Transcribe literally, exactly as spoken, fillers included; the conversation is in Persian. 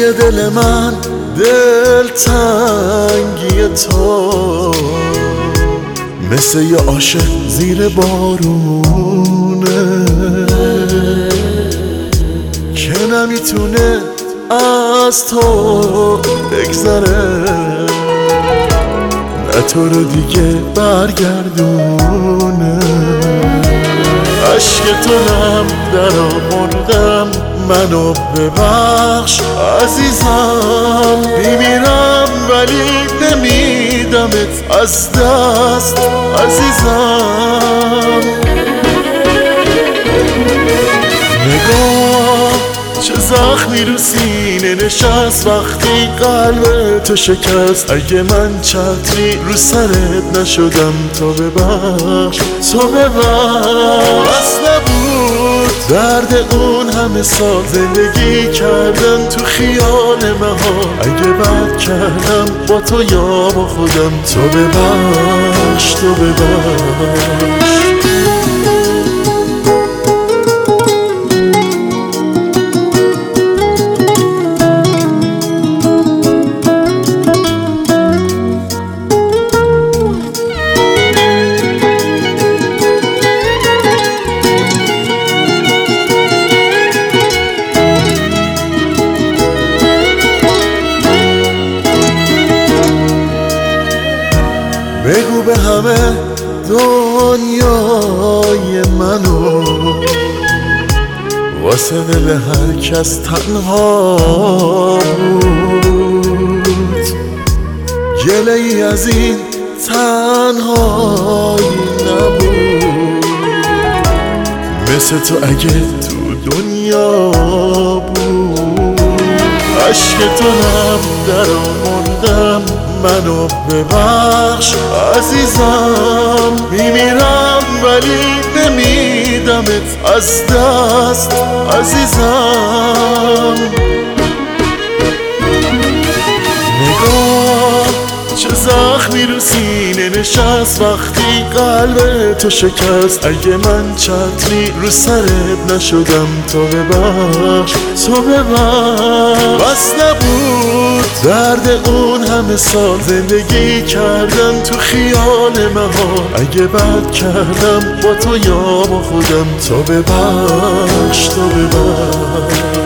توی دل من دل تنگی تو مثل یه عاشق زیر بارونه که نمیتونه از تو بگذره، نه تو رو دیگه برگردونه. عشق تو نم در آوردم، منو ببخش عزیزم. میمیرم ولی نمیدمت از دست عزیزم. نگاه چه زخمی رو سینه نشست وقتی قلب تو شکست. اگه من چتری رو سرت نشدم تو ببخش، تو ببخش. بس نبود درد اون همه سال زندگی کردن تو خیال مهار. اگه بد کردم با تو یا با خودم، تو ببخش، تو ببخش. بگو به همه دنیای منو واسه دل هر کس تنها بود. گله ای از این تنهایی نبود، مثل تو اگه تو دنیا بود. عشق تو نم در آوردم، منو ببخش عزیزم. میمیرم ولی نمیدمت از دست عزیزم. نگاه چه زخمی رو سینه نشست وقتی قلب تو شکست. اگه من چتری رو سرت نشدم تو ببخش، تو ببخش. بس نبود درد اون همه سال زندگی کردن تو خیال مهار. اگه بد کردم با تو یا با خودم، تو ببخش، تو ببخش.